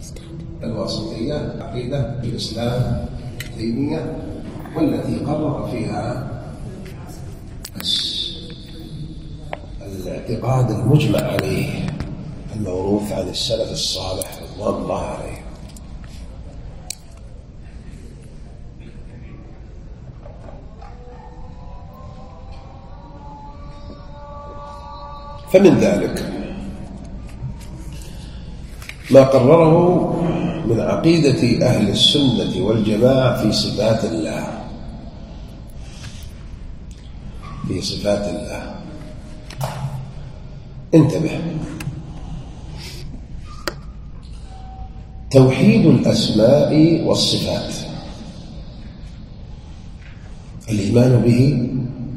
الواسطية عقيدة الإسلام التيمية، والتي قرر فيها الاعتقاد المجمع عليه الموروث عن السلف الصالح رضوان الله عليه. فمن ذلك ما قرره من عقيدة أهل السنة والجماعة في صفات الله، في صفات الله. انتبه، توحيد الأسماء والصفات الإيمان به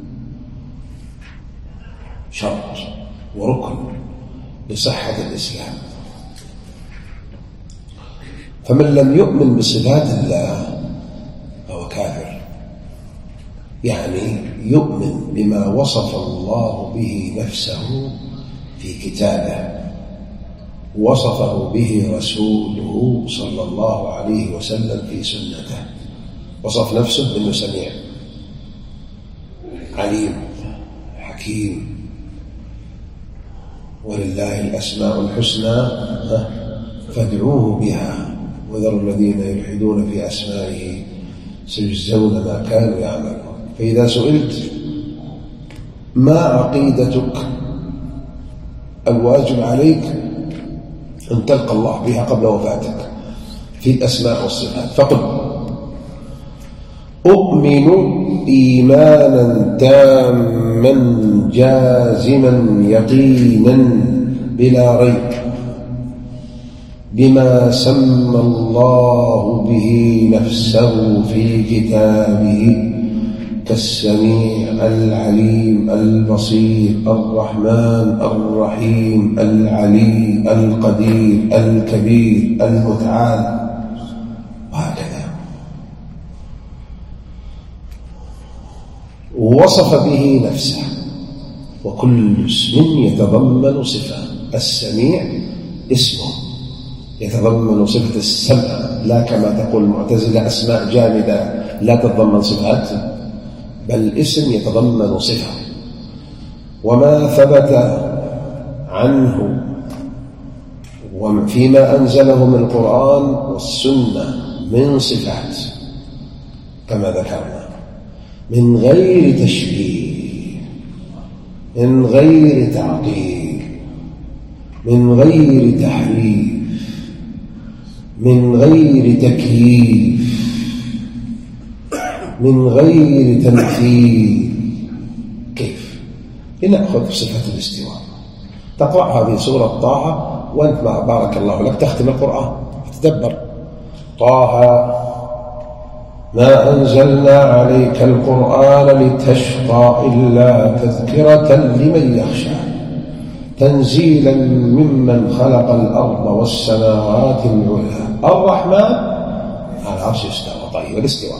شرط وركن لصحة الإسلام، فمن لم يؤمن بصفات الله فهو كافر، يعني يؤمن بما وصف الله به نفسه في كتابه، وصفه به رسوله صلى الله عليه وسلم في سنته. وصف نفسه بأنه سميع عليم حكيم، ولله الأسماء الحسنى فادعوه بها وذروا الذين يلحدون في أسمائه سيجزون ما كانوا يعملون. فإذا سئلت ما عقيدتك الواجب عليك أن تلقى الله بها قبل وفاتك في الأسماء والصفات، فقل أؤمن إيمانا تاما جازما يقينا بلا ريب بما سمى الله به نفسه في كتابه كالسميع العليم البصير الرحمن الرحيم العلي القدير الكبير المتعال، وهكذا. وصف به نفسه، وكل اسم يتضمن صفة. السميع اسمه يتضمن صفة السمع، لا كما تقول المعتزلة أسماء جامدة لا تتضمن صفات، بل اسم يتضمن صفة. وما ثبت عنه وفيما أنزله من القرآن والسنة من صفات كما ذكرنا، من غير تشبيه، من غير تعطيل، من غير تحريف، من غير تكييف، من غير تمثيل. كيف؟ لنأخذ صفة الاستواء، تقرأها في سورة طه وأنت بارك الله لك تختم القرآن، تدبر طه ما أنزلنا عليك القرآن لتشقى إلا تذكرة لمن يخشى تنزيلا ممن خلق الأرض والسماوات العلى الرحمن على العرش استوى. طيب، الاستواء.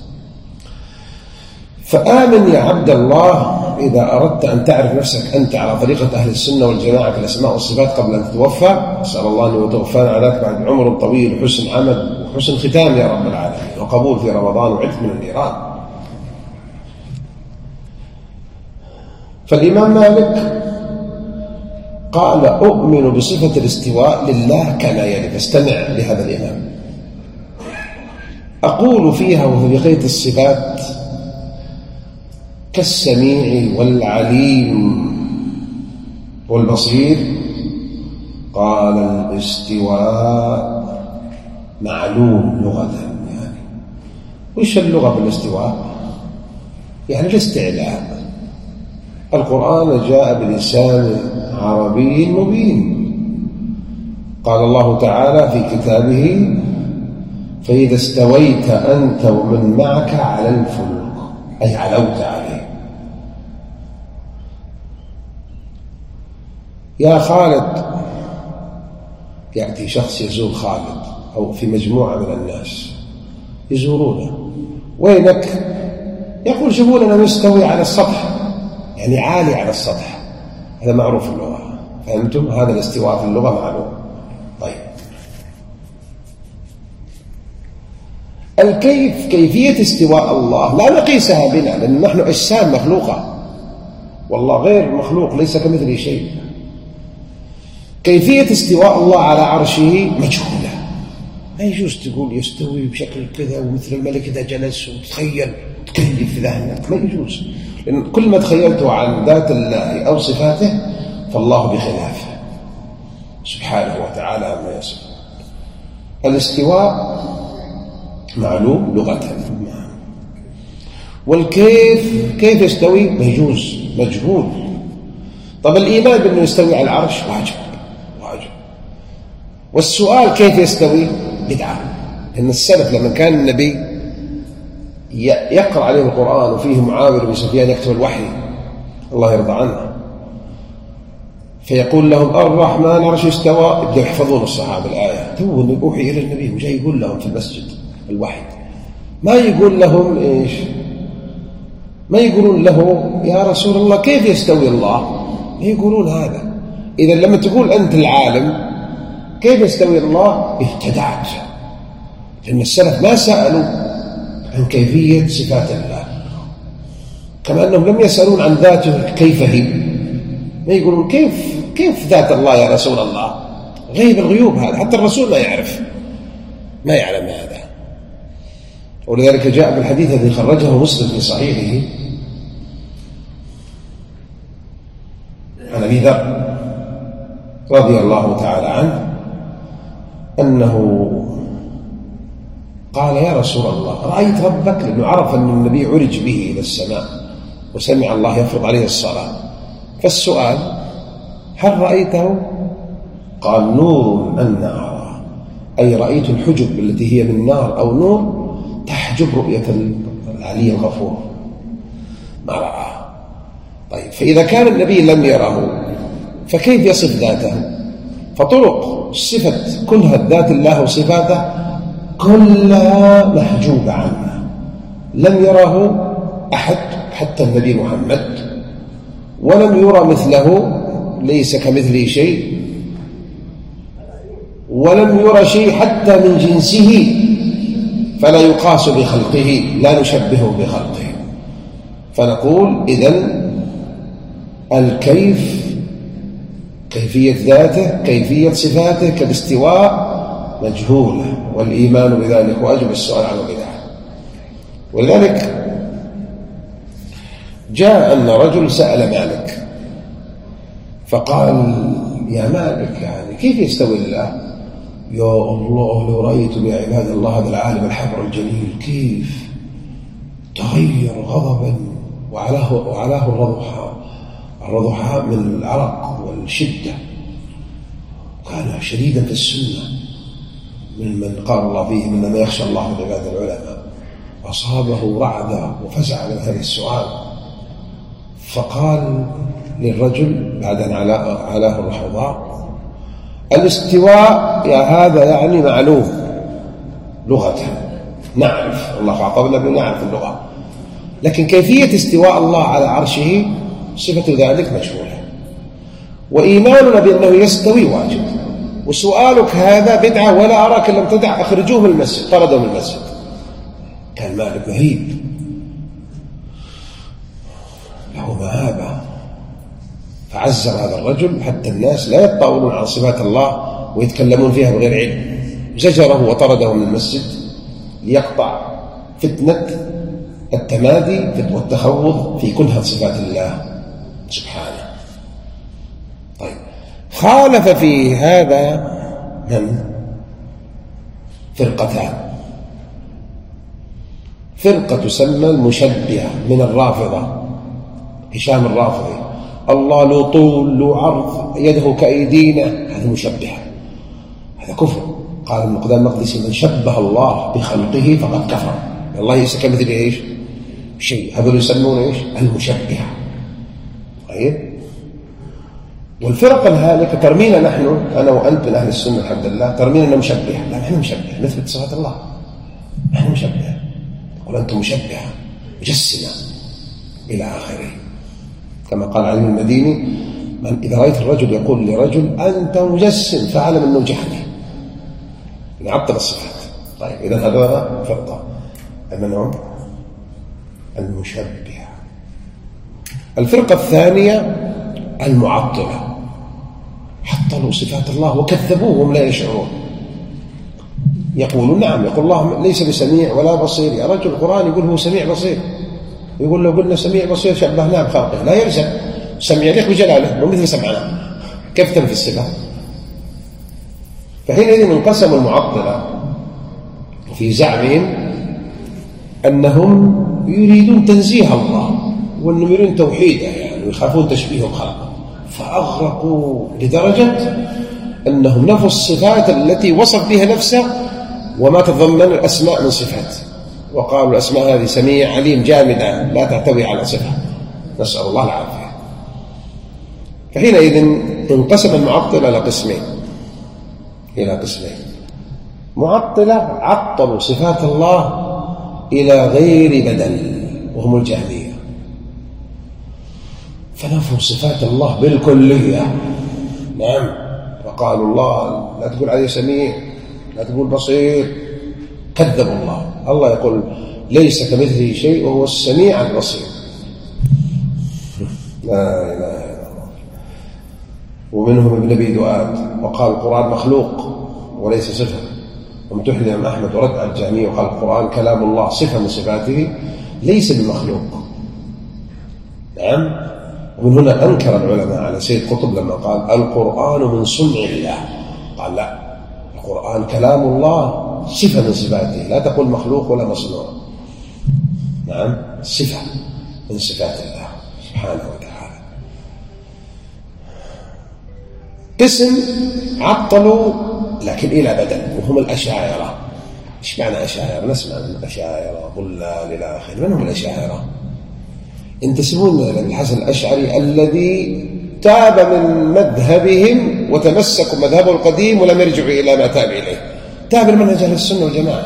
فآمن يا عبد الله إذا أردت أن تعرف نفسك أنت على طريقة أهل السنة والجماعة في الأسماء والصفات قبل أن تتوفى. أسأل الله أن يتوفانا عليك بعد عمر طويل وحسن عمل وحسن ختام يا رب العالمين، وقبول في رمضان وعتق من النيران. فالإمام مالك قال أؤمن بصفة الاستواء لله كما يلي، فاستمع لهذا الإمام. أقول فيها وفي بقية الصفات كالسميع والعليم والبصير. قال الاستواء معلوم لغة، يعني وش اللغة بالاستواء؟ يعني الاستعلاء. القرآن جاء بلسان عربي مبين. قال الله تعالى في كتابه فإذا استويت أنت ومن معك على الفلك، أي علوت عليه. يا خالد، يأتي شخص يزور خالد أو في مجموعة من الناس يزورونه، وينك؟ يقول شوفوا لنا مستوي على السطح، يعني عالي على السطح. هذا معروف في اللغة، فهمتم؟ هذا الاستواء في اللغة معلوم. طيب، الكيف، كيفية استواء الله لا نقيسها بنا، لأن نحن أجسام مخلوقة والله غير مخلوق، ليس كمثله شيء. كيفية استواء الله على عرشه مجهولة، ما يجوز تقول يستوي بشكل كذا ومثل الملك إذا جلس وتخيل تكلف في ذهنك، ما يجوز، لأن كل ما تخيلته عن ذات الله أو صفاته فالله بخلافه سبحانه وتعالى عما يصف. الاستواء معلوم لغة، والكيف كيف يستوي مجوز مجهول. طب الإيمان بأنه يستوي على العرش واجب، والسؤال كيف يستوي بدعة، لأن السلف لما كان النبي يقرأ عليه القرآن وفيه معاوية بن سفيان يكتب الوحي الله يرضى عنه، فيقول لهم الرحمن عرش استوى، يبدأوا يحفظون الصحابة الآية، تو أوحي إلى النبي وجاي يقول لهم في المسجد الوحي، ما يقول لهم إيش، ما يقولون له يا رسول الله كيف يستوي الله، ما يقولون هذا. إذا لما تقول أنت العالم كيف يستوي الله اهتدعت، لأن السلف ما سألوا عن كيفية صفات الله، كما أنهم لم يسألون عن ذاته كيف هي، ما يقولون كيف ذات الله يا رسول الله، غيب الغيوب هذا، حتى الرسول ما يعلم هذا. ولذلك جاء بالحديث الذي خرجه مسلم في صحيحه عن أبي ذر رضي الله تعالى عنه أنه قال يا رسول الله رأيت ربك، لأنه عرف أن النبي عرج به إلى السماء وسمع الله يفرض عليه الصلاة، فالسؤال هل رأيته؟ قال نور أنا أرى، أي رأيت الحجب التي هي من نار أو نور تحجب رؤية العلي الغفور، ما رآه. طيب فإذا كان النبي لم يره فكيف يصف ذاته؟ فطرق صفة كلها ذات الله وصفاته كلها محجوبة عنه، لم يره أحد حتى النبي محمد، ولم يرى مثله، ليس كمثله شيء، ولم يرى شيء حتى من جنسه، فلا يقاس بخلقه، لا نشبهه بخلقه. فنقول إذن الكيف، كيفية ذاته، كيفية صفاته كالاستواء مجهولة، والإيمان بذلك واجب، السؤال عنه بدعة. ولذلك جاء أن رجل سأل مالك فقال يا مالك يعني كيف يستوي الله؟ يا الله لو رأيت بعباد الله هذا العالم الحبر الجليل كيف تغير غضبا وعلاه الرضحاء من العرق والشدة، كان شديدا في السنة ممن قال الله فيه من ما يخشى الله من عباد العلماء، أصابه رعدة وفزع من هذا السؤال، فقال للرجل بعد أن علاه الرحضاء الاستواء يا هذا يعني معلوم لغة، نعرف الله فعطبنا بنعرف اللغة، لكن كيفية استواء الله على عرشه صفة ذلك مجهولة، وإيماننا بأنه يستوي واجب. وسؤالك هذا بدعة، ولا أراك لم تدع أخرجوه من المسجد، طردوا من المسجد. كان مالك مهيب له مهابة، فعزر هذا الرجل حتى الناس لا يتطاولون عن صفات الله ويتكلمون فيها بغير علم، زجره وطرده من المسجد ليقطع فتنة التمادي والتخوض في كنها صفات الله سبحانه. طيب خالف في هذا من؟ فرقتان، فرقة تسمى المشبهة من الرافضة، هشام الرافضي، الله له طول له عرض يده كأيدينا، هذا مشبهة، هذا كفر. قال ابن قدامة المقدسي من شبه الله بخلقه فقد كفر، الله ليس كمثله ايش شيء، هذول يسمون ايش المشبهة. طيب والفرق الهالكة ترمينا نحن أنا وأنت من أهل السنة الحمد لله، ترمينا أننا مشبهة، لا نحن مشبهة نثبت صفات الله، نحن مشبهة، وأنتم مشبهة مجسمة إلى آخره، كما قال علي المديني من إذا رأيت الرجل يقول لرجل أنت مجسم فاعلم أنه جهمي، يعطل الصفات. طيب إذا هذول فرقة. من هم؟ المشبهة. الفرقة الثانية المعطلة، حطلوا صفات الله وكذبوهم لا يشعرون. يقولون نعم، يقول الله ليس بسميع ولا بصير. يا رجل القرآن يقول هو سميع بصير، يقول لو قلنا سميع بصير شبهناه بخلقه، لا يلزم. سميع يليق بجلاله، مو مثل سمعنا، كيف تنفي الصفة؟ فحينئذ انقسموا المعطلة في زعمهم أنهم يريدون تنزيه الله، وأنهم يريدون توحيده يعني، ويخافون تشبيهه بخلقه، فأغرقوا لدرجة أنهم نفوا الصفات التي وصف بها نفسه وما تتضمن الأسماء من صفات، وقالوا الأسماء هذه سميع عليم جامدة لا تحتوي على صفة، نسأل الله العافية. فحينئذ انقسم المعطلة إلى قسمين. معطلة عطلوا صفات الله إلى غير بدل، وهم الجهمية، فنفوا صفات الله بالكلية. نعم، فقالوا الله لا تقول عليه سميع، لا تقول بصير، كذبوا الله. الله يقول ليس كمثله شيء وهو السميع البصير. لا إله إلا الله. ومنهم ابن أبي دؤاد وقال القرآن مخلوق وليس صفة، ومتحن الإمام أحمد ورد على الجهمية وقال القرآن كلام الله صفة من صفاته ليس بمخلوق. نعم. ومن هنا أنكر العلماء على سيد قطب لما قال القرآن من صنع الله، قال لا، القرآن كلام الله صفة من صفاته، لا تقول مخلوق ولا مصنوع. نعم، صفة من صفات الله سبحانه وتعالى. قسم عطلوا لكن إلى بدل، وهم الأشاعرة. إيش معنى أشاعرة؟ نسمع من الأشاعرة ضلال إلى آخره. من هم الأشاعرة؟ ينتسبون إلى الحسن الأشعري الذي تاب من مذهبهم وتمسكوا مذهبه القديم ولم يرجعوا إلى ما تاب إليه، تاب المنهج أهل السنة والجماعة،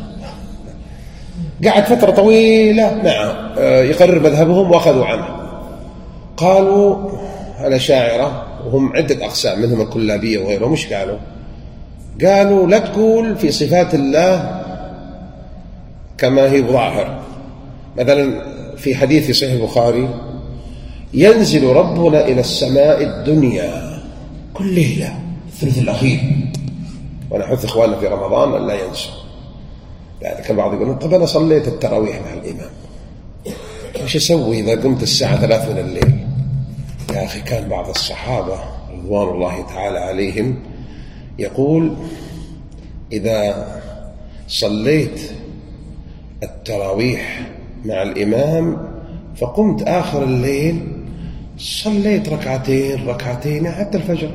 قعد فترة طويلة معه يقرر مذهبهم وأخذوا عنه. قالوا الأشاعرة وهم عدة أقسام، منهم الكلابية وغيرهم، مش قالوا لا تقول في صفات الله كما هي ظاهر. مثلا في حديث صحيح البخاري ينزل ربنا إلى السماء الدنيا كل ليلة الثلث الأخير، وأنا أحث إخواننا في رمضان أن لا ينسوا. يعني البعض يقول طب أنا صليت التراويح مع الإمام، وش أسوي إذا قمت الساعة 3 من الليل؟ يا أخي كان بعض الصحابة رضوان الله تعالى عليهم يقول إذا صليت التراويح مع الإمام فقمت آخر الليل صليت ركعتين حتى الفجر،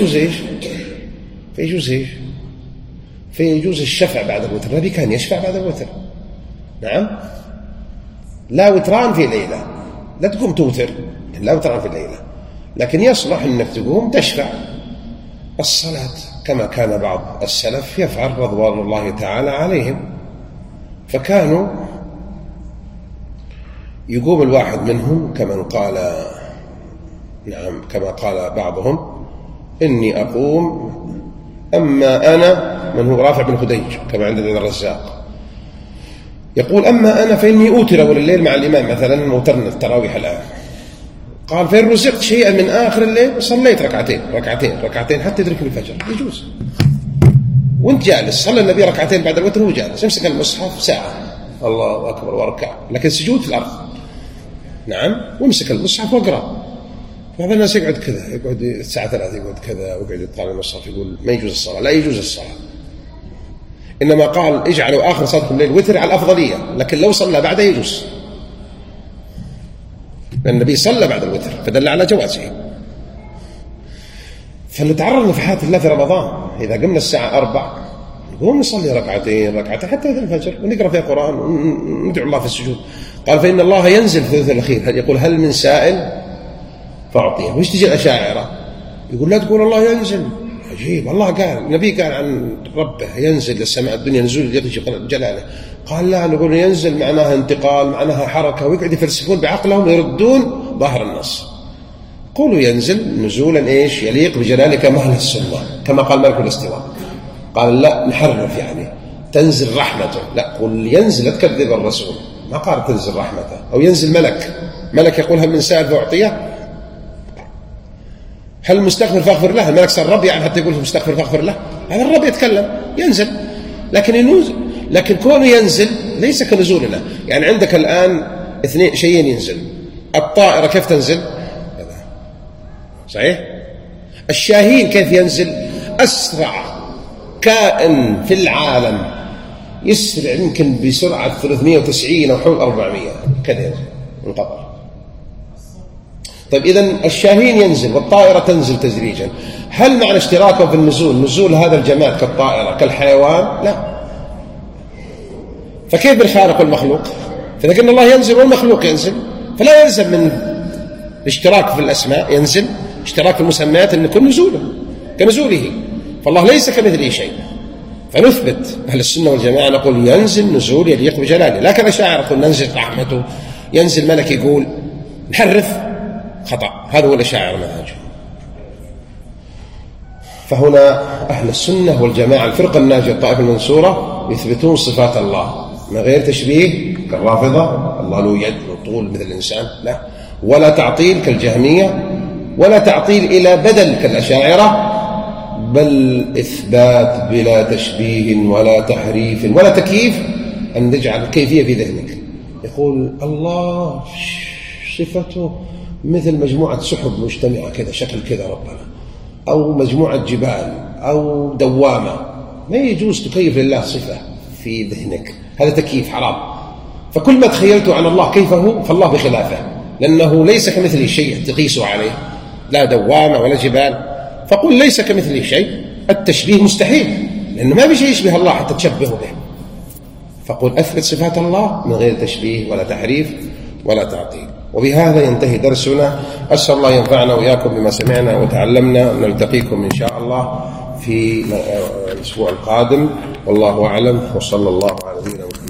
فيجوز الشفع بعد الوتر. النبي كان يشفع بعد الوتر. نعم، لا وتران في ليلة، لا تقوم توتر، لا وتران في ليلة، لكن يصلح أنك تقوم تشفع الصلاة كما كان بعض السلف يفعل رضوان الله تعالى عليهم. فكانوا يقوم الواحد منهم كمن قال، نعم كما قال بعضهم إني أقوم أما أنا، من هو رافع بن خديج كما عند ابن الرزاق، يقول أما أنا فإني أوتر أول الليل مع الإمام، مثلا موترنا التراويح الآن، قال فإن رزقت شيئا من آخر الليل صليت ركعتين حتى يدركني الفجر، يجوز. وانت جالس صلى النبي ركعتين بعد الوتر وهو جالس، يمسك المصحف ساعة الله أكبر واركع، لكن سجود في الأرض. نعم، وامسك المصحف واقرأ. بعض الناس يقعد كذا، يقعد الساعة 3 يقعد كذا ويقعد يطالع المصحف، يقول ما يجوز الصلاة. لا يجوز الصلاة، إنما قال اجعلوا آخر صلاتكم الليل وتر على الأفضلية، لكن لو صلى بعده يجوز، لأن النبي صلى بعد الوتر فدل على جوازه. فنتعرض لنفحات الله في رمضان، إذا قمنا الساعة 4 نقوم نصلي ركعتين حتى الفجر ونقرأ فيها قرآن وندعو الله في السجود. قال فإن الله ينزل في الثلث الأخير، يقول هل من سائل فأعطيه. وش تجي الأشاعرة يقول لا تقول الله ينزل، عجيب، الله قال، النبي قال عن ربه ينزل للسماء الدنيا نزول يغشى جلاله، قال لا نقول ينزل معناها انتقال، معناها حركة، ويقعد يفلسفون بعقلهم ويردون ظاهر النص. قولوا ينزل نزولا ايش يليق بجلالك مهل السلطان، كما قال مالك الاستواء. قال لا نحرف، يعني تنزل رحمته، لا، قل ينزل، لا تكذب الرسول، ما قال تنزل رحمته. أو ينزل ملك يقول هل من سائل فأعطيه؟ هل المستغفر فاغفر له؟ الملك صار رب يعني حتى يقول المستغفر فاغفر له؟ هذا الرب يتكلم، ينزل، لكن كونه ينزل ليس كنزولنا. يعني عندك الآن اثنين شيئين ينزل. الطائرة كيف تنزل؟ صحيح؟ الشاهين كيف ينزل؟ أسرع كائن في العالم، يسرع يمكن بسرعة 390 أو حول 400 كذا ينزل من قطر. طيب إذن الشاهين ينزل والطائرة تنزل تدريجا. هل معنى اشتراكه في النزول نزول هذا الجماد كالطائرة كالحيوان؟ لا. فكيف بالخالق والمخلوق؟ فإذا قلنا الله ينزل والمخلوق ينزل، فلا يلزم من الاشتراك في الأسماء ينزل اشتراك في المسميات أن يكون نزوله كنزوله. فالله ليس كمثله شيء. فنثبت أهل السنة والجماعة نقول ينزل نزول يليق بجلاله، لا كما شاعر يقول ننزل رحمته، ينزل ملك يقول، نحرف خطأ. هذا هو الأشاعرة منهجهم. فهنا أهل السنة والجماعة الفرقة الناجية الطائفة المنصورة يثبتون صفات الله من غير تشبيه كالرافضة، الله له يد وطول مثل الإنسان، لا، ولا تعطيل كالجهمية، ولا تعطيل إلى بدل كالأشاعرة، بل إثبات بلا تشبيه ولا تحريف ولا تكييف. أن نجعل الكيفية في ذهنك، يقول الله صفته مثل مجموعة سحب مجتمعة كذا، شكل كذا ربنا، أو مجموعة جبال، أو دوامة. ما يجوز تكيف لله صفة في ذهنك، هذا تكييف حرام. فكل ما تخيلته عن الله كيف هو فالله بخلافه، لأنه ليس كمثله شيء تقيسه عليه، لا دوامة ولا جبال. فقل ليس كمثله شيء، التشبيه مستحيل، لأنه ما بشيء يشبه الله حتى تشبهه به. فقل أثبت صفات الله من غير تشبيه ولا تحريف ولا تعطيل. وبهذا ينتهي درسنا. أسأل الله ينفعنا وإياكم بما سمعنا وتعلمنا. نلتقيكم إن شاء الله في الأسبوع القادم، والله أعلم، وصلى الله على نبينا محمد.